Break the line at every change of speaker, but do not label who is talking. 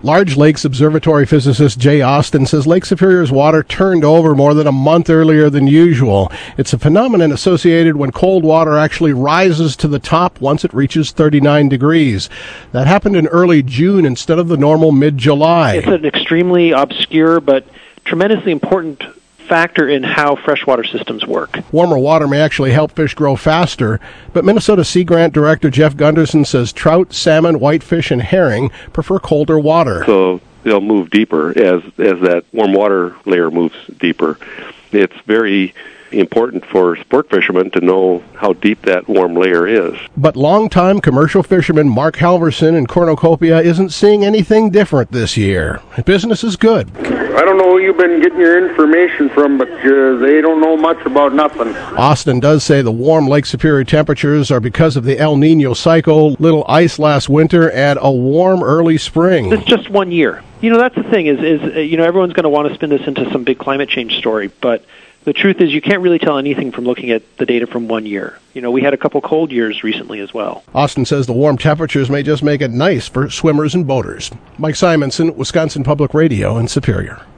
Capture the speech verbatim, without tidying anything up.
Large Lakes Observatory physicist Jay Austin says Lake Superior's water turned over more than a month earlier than usual. It's a phenomenon associated when cold water actually rises to the top once it reaches thirty-nine degrees. That happened in early June instead of the normal mid-July.
It's an extremely obscure but tremendously important factor in how freshwater systems work.
Warmer water may actually help fish grow faster, but Minnesota Sea Grant Director Jeff Gunderson says trout, salmon, whitefish, and herring prefer colder water.
So they'll move deeper as as that warm water layer moves deeper. It's very important for sport fishermen to know how deep that warm layer is.
But longtime commercial fisherman Mark Halverson in Cornucopia isn't seeing anything different this year. Business is good.
I don't know who you've been getting your information from, but uh, they don't know much about nothing.
Austin does say the warm Lake Superior temperatures are because of the El Nino cycle, little ice last winter, and a warm early spring.
It's just one year. You know, that's the thing, is, is uh, you know, everyone's going to want to spin this into some big climate change story, but the truth is you can't really tell anything from looking at the data from one year. You know, we had a couple cold years recently as well.
Austin says the warm temperatures may just make it nice for swimmers and boaters. Mike Simonson, Wisconsin Public Radio in Superior.